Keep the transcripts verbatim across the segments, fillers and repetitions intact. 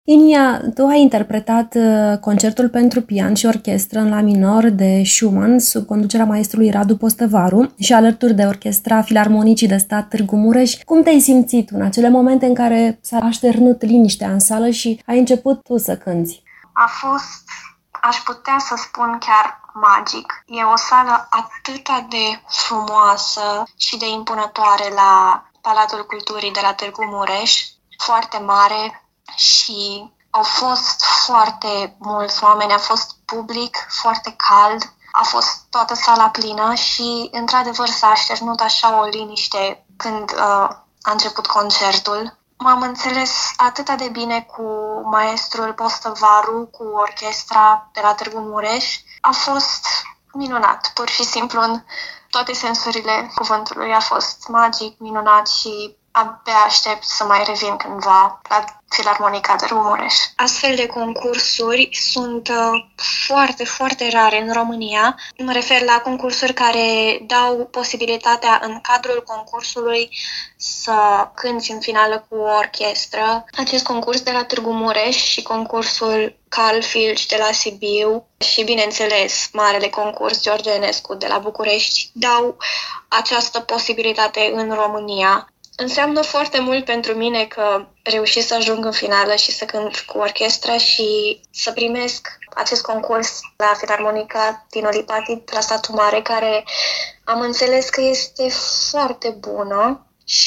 Inia, tu ai interpretat concertul pentru pian și orchestră în la minor de Schumann sub conducerea maestrului Radu Postăvaru și alături de Orchestra Filarmonicii de Stat Târgu Mureș. Cum te-ai simțit în acele momente în care s-a așternut liniștea în sală și ai început tu să cânti? A fost, aș putea să spun chiar magic. E o sală atât de frumoasă și de impunătoare la Palatul Culturii de la Târgu Mureș, foarte mare. Și au fost foarte mulți oameni, a fost public foarte cald, a fost toată sala plină și, într-adevăr, s-a așternut așa o liniște când uh, a început concertul. M-am înțeles atât de bine cu maestrul Postăvaru, cu orchestra de la Târgu Mureș. A fost minunat, pur și simplu, în toate sensurile cuvântului. A fost magic, minunat și abia aștept să mai revin cândva la Filarmonica Târgu Mureș. Astfel de concursuri sunt uh, foarte, foarte rare în România. Mă refer la concursuri care dau posibilitatea în cadrul concursului să cânti în finală cu o orchestră. Acest concurs de la Târgu Mureș și concursul Carl Filci de la Sibiu și, bineînțeles, marele concurs George Enescu de la București dau această posibilitate în România. Înseamnă foarte mult pentru mine că reușesc să ajung în finală și să cânt cu orchestra și să primesc acest concurs la Filarmonica Tino Lipati, la Satul Mare, care am înțeles că este foarte bună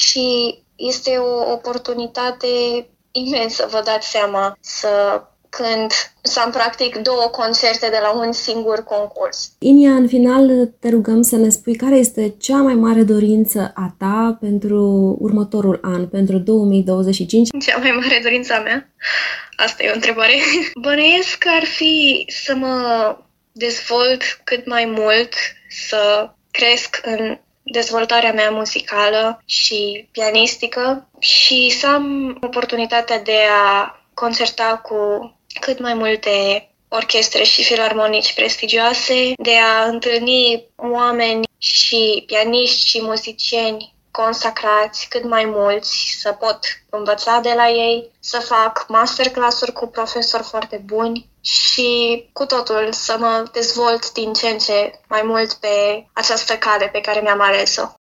și este o oportunitate imensă, vă dați seama, să când să am practic două concerte de la un singur concurs. Inia, în final te rugăm să ne spui care este cea mai mare dorință a ta pentru următorul an, pentru două mii douăzeci și cinci? Cea mai mare dorință a mea? Asta e o întrebare. Bănuiesc că ar fi să mă dezvolt cât mai mult, să cresc în dezvoltarea mea muzicală și pianistică și să am oportunitatea de a concerta cu cât mai multe orchestre și filarmonici prestigioase, de a întâlni oameni și pianiști și muzicieni consacrați cât mai mulți, să pot învăța de la ei, să fac masterclass-uri cu profesori foarte buni și cu totul să mă dezvolt din ce în ce mai mult pe această cale pe care mi-am ales-o.